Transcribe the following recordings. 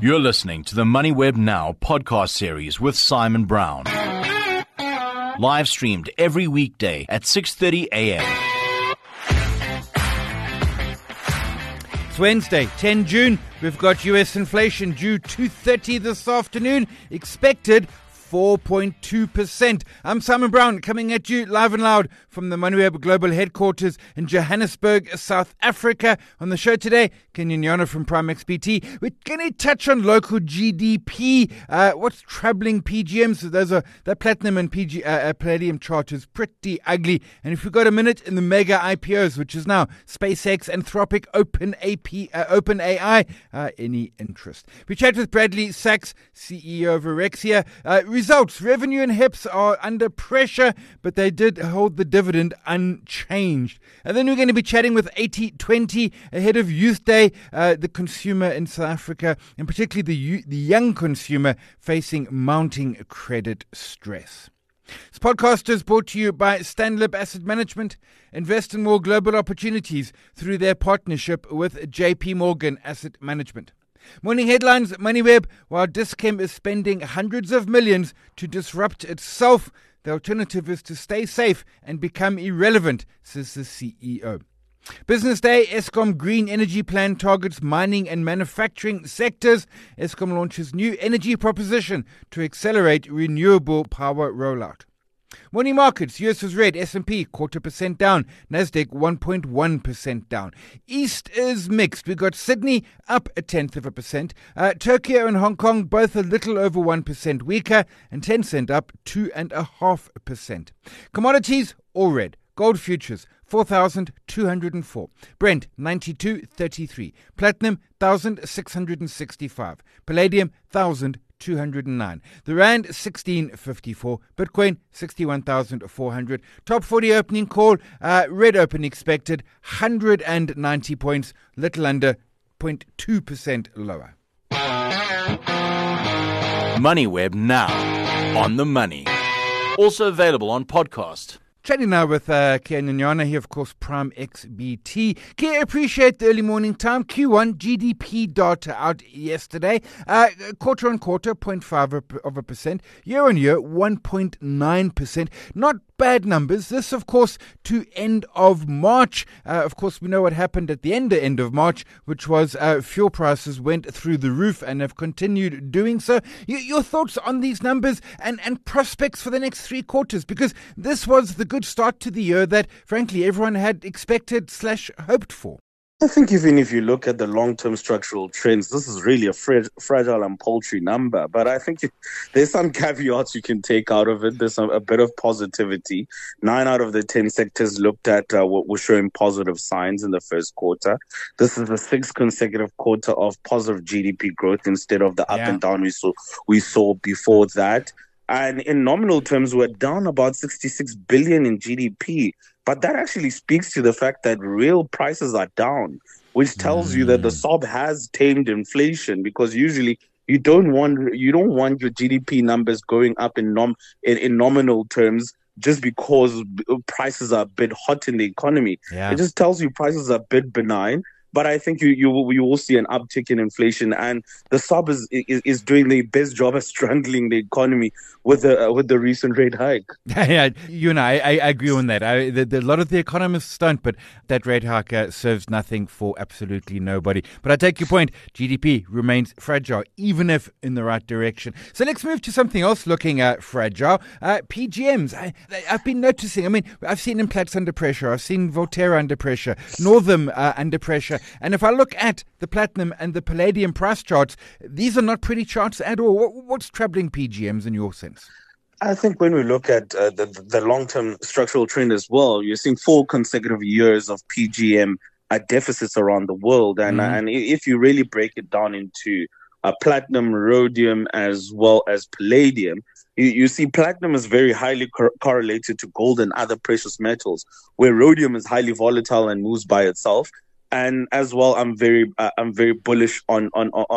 You're listening to the MoneyWeb Now podcast series with Simon Brown. Live streamed every weekday at 6:30 a.m. It's Wednesday, 10 June. We've got US inflation due 2:30 this afternoon. Expected 4.2%. I'm Simon Brown, coming at you live and loud from the MoneyWeb Global Headquarters in Johannesburg, South Africa. On the show today, Kenyan Yana from Prime XBT. We're going to touch on local GDP, what's troubling PGMs. So that platinum and palladium chart is pretty ugly. And if we've got a minute in the mega IPOs, which is now SpaceX, Anthropic, OpenAI, any interest? We chat with Bradley Sachs, CEO of Orexia. Results, revenue and HEPS are under pressure, but they did hold the dividend unchanged. And then we're going to be chatting with 8020 ahead of Youth Day, the consumer in South Africa, and particularly the young consumer facing mounting credit stress. This podcast is brought to you by Stanlib Asset Management. Invest in more global opportunities through their partnership with JP Morgan Asset Management. Morning headlines, MoneyWeb. While Dis-Chem is spending hundreds of millions to disrupt itself, the alternative is to stay safe and become irrelevant, says the CEO. Business Day, Eskom Green Energy Plan targets mining and manufacturing sectors. Eskom launches new energy proposition to accelerate renewable power rollout. Morning markets, US was red, S&P 0.25% down, Nasdaq 1.1% down. East is mixed. We got Sydney up 0.1%, Tokyo and Hong Kong both a little over 1% weaker, and Tencent up 2.5%. Commodities all red. Gold futures 4,204, Brent 92.33, Platinum 1,665, Palladium 1,209, the Rand 16.54, Bitcoin 61,400. Top 40 opening call, red open expected 190 points, little under 0.2% lower. MoneyWeb Now, on the money. Also available on podcast. Chatting now with Kenyan Yana here, of course, Prime XBT. Kia, appreciate the early morning time. Q1 GDP data out yesterday. Quarter on quarter, 0.5%. Year on year, 1.9%. Not bad numbers. This, of course, to end of March. Of course, we know what happened at the end of March, which was fuel prices went through the roof and have continued doing so. Your thoughts on these numbers and prospects for the next 3 quarters? Because this was the good start to the year that, frankly, everyone had expected / hoped for. I think even if you look at the long-term structural trends, this is really a fragile and paltry number. But I think there's some caveats you can take out of it. There's a bit of positivity. 9 out of the 10 sectors looked at were showing positive signs in the first quarter. This is the 6th consecutive quarter of positive GDP growth instead of the up and down we saw before that. And in nominal terms, we're down about 66 billion in GDP. But that actually speaks to the fact that real prices are down, which tells you that the SOB has tamed inflation, because usually you don't want your GDP numbers going up in nominal terms just because prices are a bit hot in the economy. Yeah. It just tells you prices are a bit benign. But I think you will see an uptick in inflation, and the SOB is doing the best job of strangling the economy with the recent rate hike. Yeah, you and I agree on that. A lot of the economists don't, but that rate hike serves nothing for absolutely nobody. But I take your point. GDP remains fragile, even if in the right direction. So let's move to something else looking fragile. PGMs. I've been noticing. I mean, I've seen Implats under pressure. I've seen Volterra under pressure. Northam under pressure. And if I look at the platinum and the palladium price charts, these are not pretty charts at all. What's troubling PGMs in your sense? I think when we look at the long-term structural trend as well, you're seeing 4 consecutive years of PGM deficits around the world. And if you really break it down into platinum, rhodium, as well as palladium, you see platinum is very highly correlated to gold and other precious metals, where rhodium is highly volatile and moves by itself. And as well, I'm very bullish on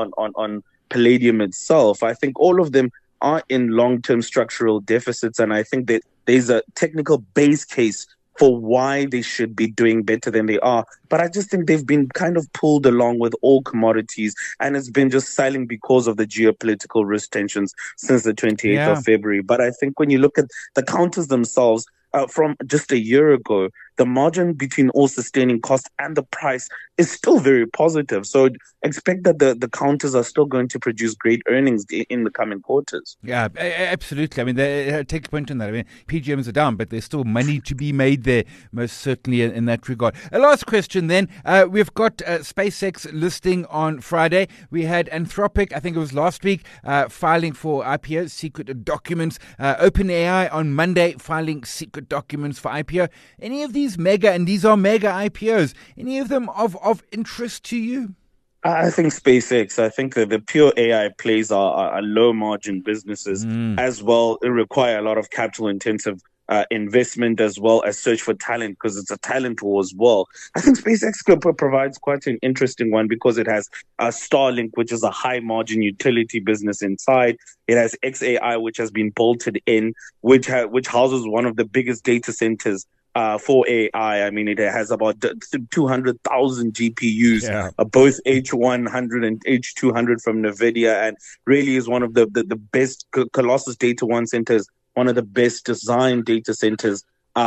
palladium itself. I think all of them are in long-term structural deficits, and I think that there's a technical base case for why they should be doing better than they are. But I just think they've been kind of pulled along with all commodities, and it's been just sailing because of the geopolitical risk tensions since the 28th of February. But I think when you look at the counters themselves, from just a year ago, the margin between all sustaining costs and the price is still very positive. So expect that the counters are still going to produce great earnings in the coming quarters. Yeah, absolutely. I mean, take a point on that. I mean, PGMs are down, but there's still money to be made there, most certainly in that regard. A last question then. We've got SpaceX listing on Friday. We had Anthropic, I think it was last week, filing for IPO, secret documents. OpenAI on Monday filing secret documents for IPO. Any of these mega, and these are mega IPOs, any of them of interest to you? I think SpaceX, I think that the pure AI plays are low margin businesses as well. It require a lot of capital intensive investment as well as search for talent, because it's a talent war as well. I think SpaceX provides quite an interesting one because it has Starlink, which is a high margin utility business inside. It has XAI, which has been bolted in, which houses one of the biggest data centers for AI. I mean, it has about 200,000 GPUs, both H100 and H200 from NVIDIA, and really is one of the best Colossus Data One centers, one of the best designed data centers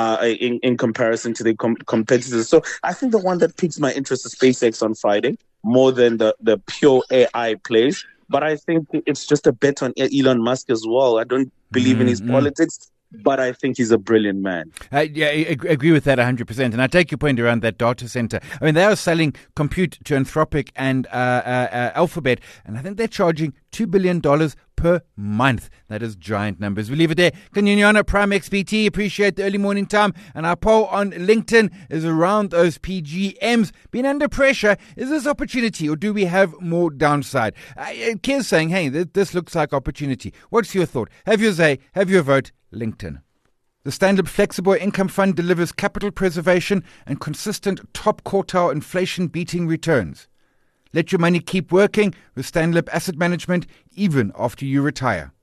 in comparison to the competitors. So I think the one that piques my interest is SpaceX on Friday, more than the pure AI plays. But I think it's just a bet on Elon Musk as well. I don't believe in his politics, but I think he's a brilliant man. I agree with that 100%. And I take your point around that data center. I mean, they are selling compute to Anthropic and Alphabet, and I think they're charging $2 billion per month. That is giant numbers. We leave it there. Kanyunyana, Prime XBT, appreciate the early morning time. And our poll on LinkedIn is around those PGMs. Being under pressure, is this opportunity or do we have more downside? Kier's saying, hey, this looks like opportunity. What's your thought? Have your say, have your vote. LinkedIn. The Stanlib Flexible Income Fund delivers capital preservation and consistent top quartile inflation-beating returns. Let your money keep working with Stanlib Asset Management even after you retire.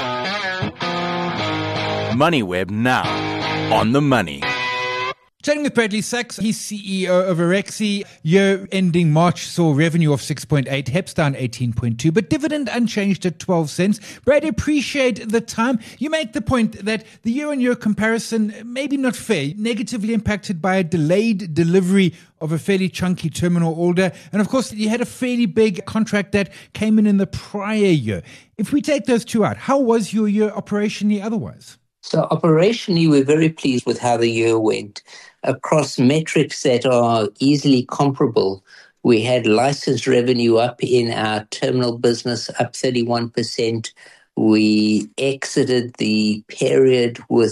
MoneyWeb now on the money. Chatting with Bradley Sachs, he's CEO of Orexi. Year-ending March saw revenue of 6.8, HEPS down 18.2, but dividend unchanged at 12 cents. Brad, appreciate the time. You make the point that the year-on-year comparison maybe not fair, negatively impacted by a delayed delivery of a fairly chunky terminal order. And of course, you had a fairly big contract that came in the prior year. If we take those two out, how was your year operationally otherwise? So operationally, we're very pleased with how the year went. Across metrics that are easily comparable, we had license revenue up in our terminal business, up 31%. We exited the period with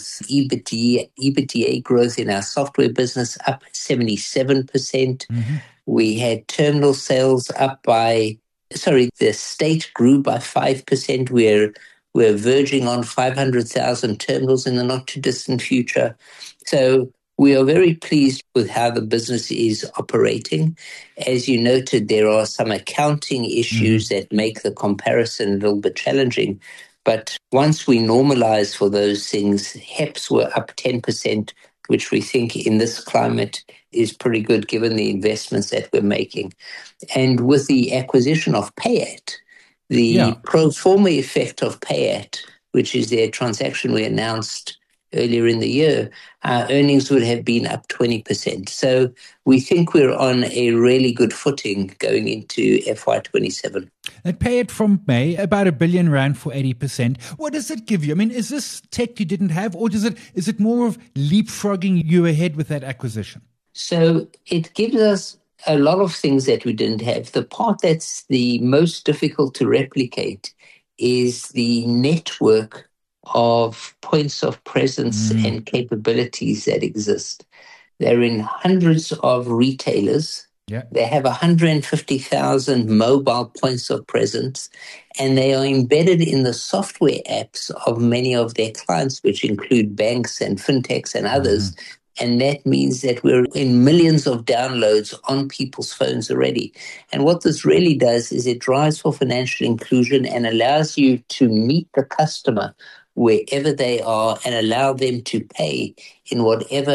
EBITDA growth in our software business, up 77%. We had terminal sales up the state grew by 5%. We're verging on 500,000 terminals in the not-too-distant future. So we are very pleased with how the business is operating. As you noted, there are some accounting issues that make the comparison a little bit challenging. But once we normalize for those things, HEPS were up 10%, which we think in this climate is pretty good given the investments that we're making. And with the acquisition of Payat, the pro forma effect of Payat, which is their transaction we announced earlier in the year, our earnings would have been up 20%. So we think we're on a really good footing going into FY27. And Payat from May, about R1 billion for 80%. What does it give you? I mean, is this tech you didn't have, or is it more of leapfrogging you ahead with that acquisition? So it gives us a lot of things that we didn't have. The part that's the most difficult to replicate is the network of points of presence and capabilities that exist. They're in hundreds of retailers. Yeah. They have 150,000 mobile points of presence, and they are embedded in the software apps of many of their clients, which include banks and fintechs and others. And that means that we're in millions of downloads on people's phones already. And what this really does is it drives for financial inclusion and allows you to meet the customer wherever they are and allow them to pay in whatever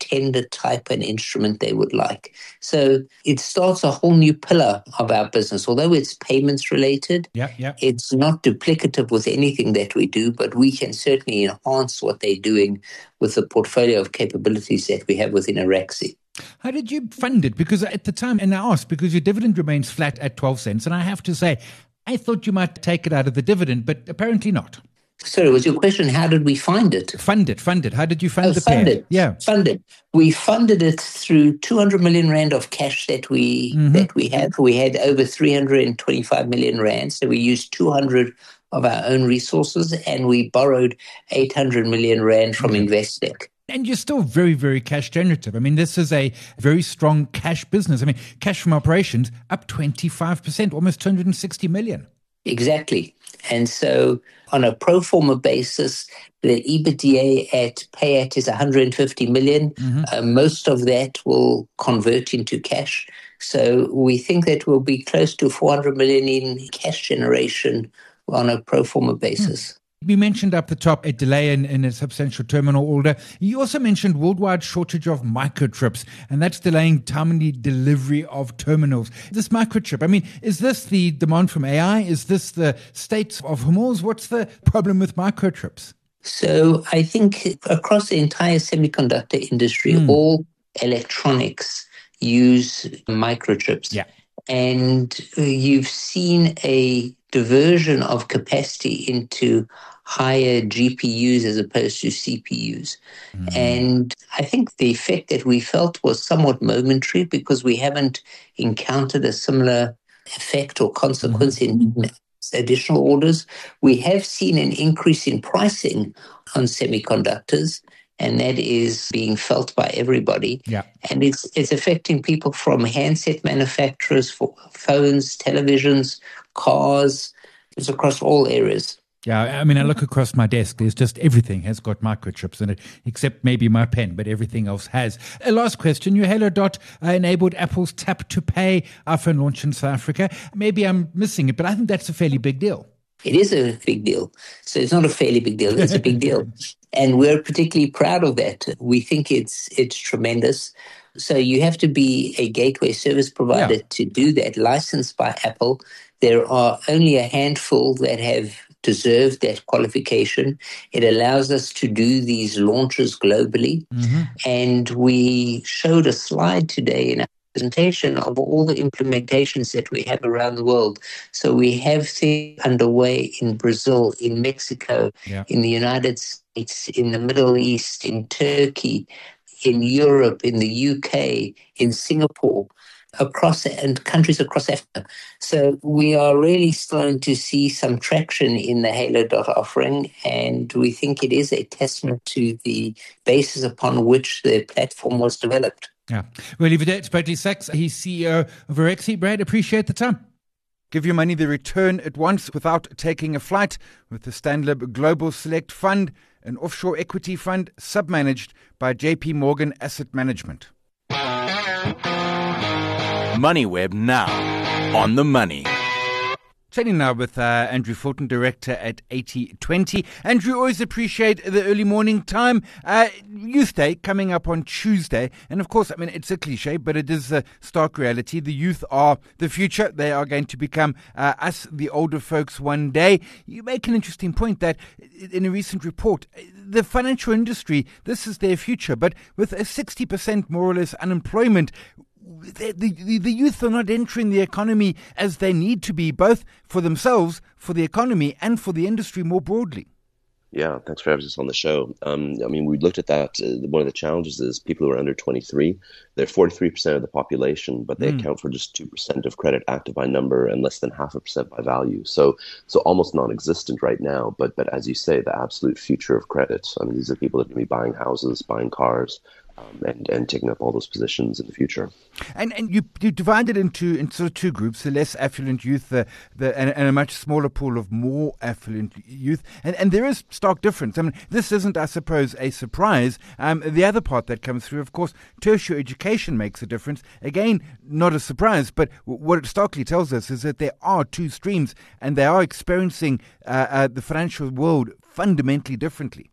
tender type an instrument they would like. So it starts a whole new pillar of our business. Although it's payments related, it's not duplicative with anything that we do, but we can certainly enhance what they're doing with the portfolio of capabilities that we have within Araxi. How did you fund it? Because at the time, and I asked, because your dividend remains flat at 12 cents, and I have to say, I thought you might take it out of the dividend, but apparently not. Sorry, was your question, how did we find it? Fund it. How did you fund the fund pair? it. Yeah. Fund it. We funded it through 200 million rand of cash that we had. We had over 325 million rand, so we used 200 of our own resources, and we borrowed 800 million rand from Investec. And you're still very, very cash generative. I mean, this is a very strong cash business. I mean, cash from operations up 25%, almost 260 million. Exactly. And so on a pro forma basis, the EBITDA at Payat is 150 million. Most of that will convert into cash. So we think that we'll be close to 400 million in cash generation on a pro forma basis. You mentioned up the top a delay in a substantial terminal order. You also mentioned worldwide shortage of microchips, and that's delaying timely delivery of terminals. This microchip, I mean, is this the demand from AI? Is this the state of Hormuz? What's the problem with microchips? So I think across the entire semiconductor industry, all electronics use microchips. Yeah. And you've seen a diversion of capacity into higher GPUs as opposed to CPUs. And I think the effect that we felt was somewhat momentary because we haven't encountered a similar effect or consequence in additional orders. We have seen an increase in pricing on semiconductors, and that is being felt by everybody. Yeah. And it's affecting people from handset manufacturers for phones, televisions, cars. It's across all areas. Yeah, I mean, I look across my desk, there's just everything has got microchips in it, except maybe my pen, but everything else has. A last question, your Halo Dot enabled Apple's Tap to Pay iPhone launch in South Africa. Maybe I'm missing it, but I think that's a fairly big deal. It is a big deal. So it's not a fairly big deal, it's a big deal. And we're particularly proud of that. We think it's tremendous. So you have to be a gateway service provider to do that, licensed by Apple. There are only a handful that have deserved that qualification. It allows us to do these launches globally. And we showed a slide today in our presentation of all the implementations that we have around the world. So we have things underway in Brazil, in Mexico, in the United States, in the Middle East, in Turkey, in Europe, in the UK, in Singapore, and countries across Africa. So we are really starting to see some traction in the Halo Dot offering, and we think it is a testament to the basis upon which the platform was developed. Yeah. We'll leave it there. It's Bradley Sachs. He's CEO of Araxi. Brad, appreciate the time. Give your money the return at once without taking a flight with the Stanlib Global Select Fund, an offshore equity fund submanaged by JP Morgan Asset Management. MoneyWeb now on the money. Chatting now with Andrew Fulton, Director at 8020. Andrew, always appreciate the early morning time. Youth Day coming up on Tuesday. And of course, I mean, it's a cliche, but it is a stark reality. The youth are the future. They are going to become us, the older folks, one day. You make an interesting point that in a recent report, the financial industry, this is their future. But with a 60% more or less unemployment, the youth are not entering the economy as they need to be, both for themselves, for the economy, and for the industry more broadly. Yeah, thanks for having us on the show. I mean, we looked at that. One of the challenges is people who are under 23. They're 43% of the population, but they account for just 2% of credit active by number and less than 0.5% by value. So almost non-existent right now. But as you say, the absolute future of credit. I mean, these are people that are going to be buying houses, buying cars, and taking up all those positions in the future. And you divide it into sort of two groups: the less affluent youth, and a much smaller pool of more affluent youth. And there is stark difference. I mean, this isn't, I suppose, a surprise. The other part that comes through, of course, tertiary education makes a difference. Again, not a surprise, but what it starkly tells us is that there are two streams, and they are experiencing the financial world fundamentally differently.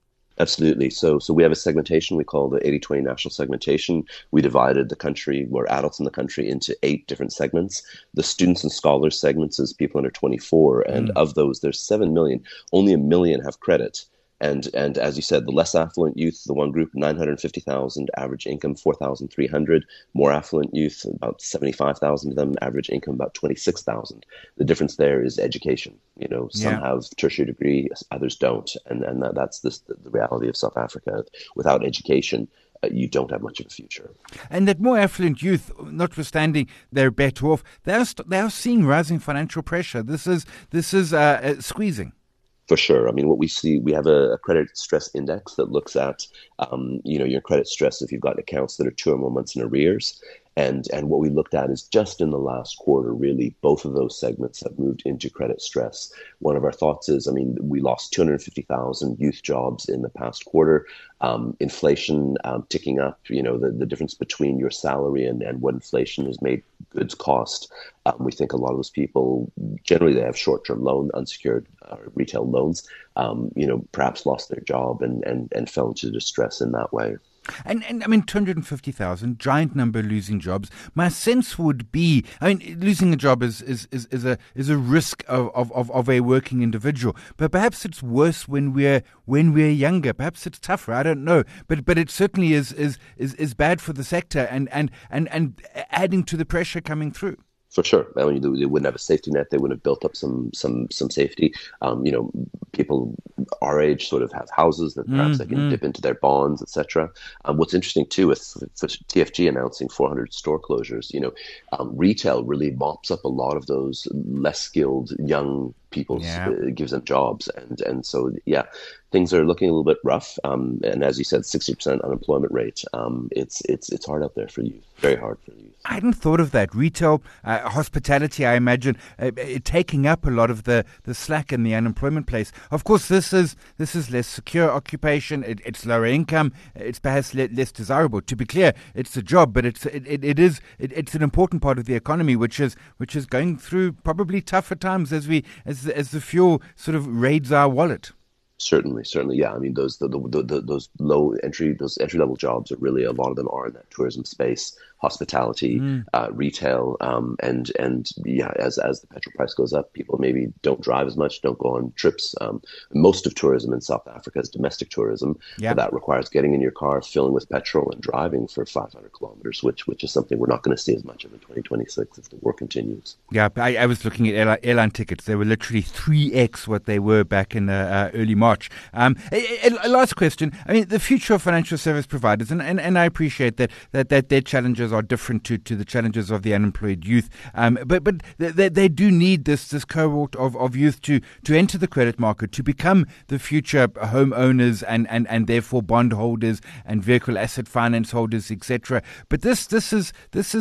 Absolutely. So we have a segmentation we call the 80-20 national segmentation. We divided the country, or adults in the country, into 8 different segments. The students and scholars segments is people under 24, and of those, there's 7 million. Only 1 million have credit. And as you said, the less affluent youth, the one group, 950,000, average income 4,300. More affluent youth, about 75,000 of them, average income about 26,000. The difference there is education. Some have tertiary degree, others don't, and that's the reality of South Africa. Without education, you don't have much of a future. And that more affluent youth, notwithstanding they're better off, they are seeing rising financial pressure. This is squeezing. For sure. I mean, what we see, we have a credit stress index that looks at, your credit stress if you've got accounts that are 2 or more months in arrears. And what we looked at is just in the last quarter, really, both of those segments have moved into credit stress. One of our thoughts is, we lost 250,000 youth jobs in the past quarter. Inflation ticking up, the difference between your salary and what inflation has made goods cost. We think a lot of those people, generally they have short-term unsecured retail loans, perhaps lost their job and fell into distress in that way. And 250,000, giant number losing jobs. My sense would be, losing a job is a risk of a working individual. But perhaps it's worse when we're younger. Perhaps it's tougher. I don't know. But it certainly is bad for the sector and adding to the pressure coming through. For sure. They wouldn't have a safety net. They wouldn't have built up some safety. People our age sort of have houses that perhaps they can dip into their bonds, etc. What's interesting too, with TFG announcing 400 store closures, retail really mops up a lot of those less skilled young people, gives them jobs, and so things are looking a little bit rough. And as you said, 60% unemployment rate. It's hard out there for youth. Very hard for youth. I hadn't thought of that. Retail, hospitality, I imagine, taking up a lot of the slack in the unemployment place. Of course, this is less secure occupation. It's lower income. It's perhaps less desirable. To be clear, it's a job, but it's an important part of the economy, which is going through probably tougher times as the fuel sort of raids our wallet. Certainly, yeah. Those low entry level jobs are really, a lot of them are in that tourism space, hospitality, retail, and as the petrol price goes up, people maybe don't drive as much, don't go on trips. Most of tourism in South Africa is domestic tourism, but that requires getting in your car, filling with petrol, and driving for 500 kilometers, which is something we're not going to see as much of in 2026 if the war continues. Yeah, I was looking at airline tickets. They were literally 3x what they were back in early March. A last question. The future of financial service providers, and I appreciate that their challenges are different to the challenges of the unemployed youth. But they do need this cohort of youth to enter the credit market, to become the future homeowners and therefore bondholders and vehicle asset finance holders, etc. But this is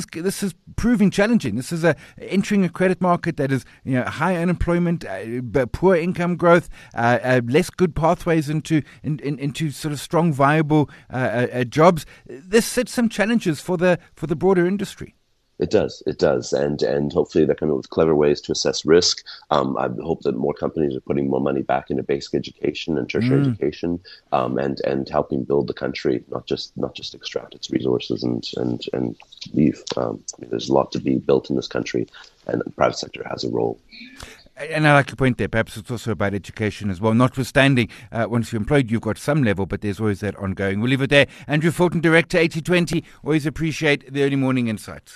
proving challenging. This is entering a credit market that is high unemployment, poor income growth, less good pathways into sort of strong, viable jobs. This sets some challenges for the broader industry. It does, and hopefully they're coming up with clever ways to assess risk. I hope that more companies are putting more money back into basic education and tertiary education, and helping build the country, not just extract its resources and leave. There's a lot to be built in this country, and the private sector has a role. And I like your point there. Perhaps it's also about education as well. Notwithstanding, once you're employed, you've got some level, but there's always that ongoing. We'll leave it there. Andrew Fulton, Director, 8020. Always appreciate the early morning insights.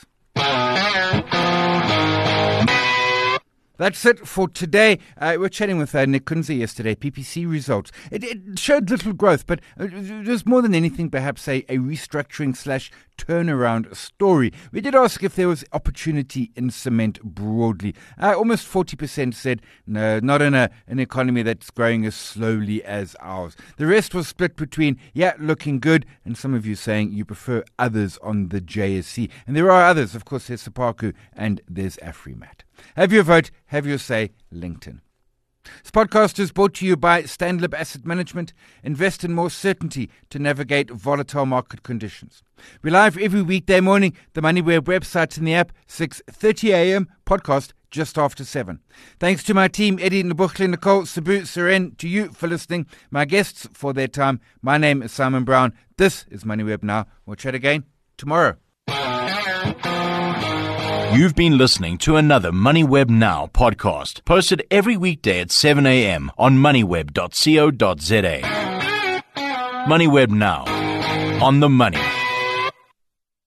That's it for today. We were chatting with Nick Kunze yesterday, PPC results. It showed little growth, but it was more than anything perhaps a restructuring / turnaround story. We did ask if there was opportunity in cement broadly. Almost 40% said no, not in an economy that's growing as slowly as ours. The rest was split between, looking good, and some of you saying you prefer others on the JSE. And there are others. Of course, there's Sapaku and there's Afrimat. Have your vote, have your say, LinkedIn. This podcast is brought to you by Stanlib Asset Management. Invest in more certainty to navigate volatile market conditions. We're live every weekday morning, the MoneyWeb website and the app, 6:30 a.m. podcast just after 7. Thanks to my team, Eddie Nabuchle, Nicole, Sabu, Seren, to you for listening, my guests for their time. My name is Simon Brown. This is MoneyWeb Now. We'll chat again tomorrow. You've been listening to another MoneyWeb Now podcast, posted every weekday at 7 a.m. on moneyweb.co.za. MoneyWeb Now, on the money.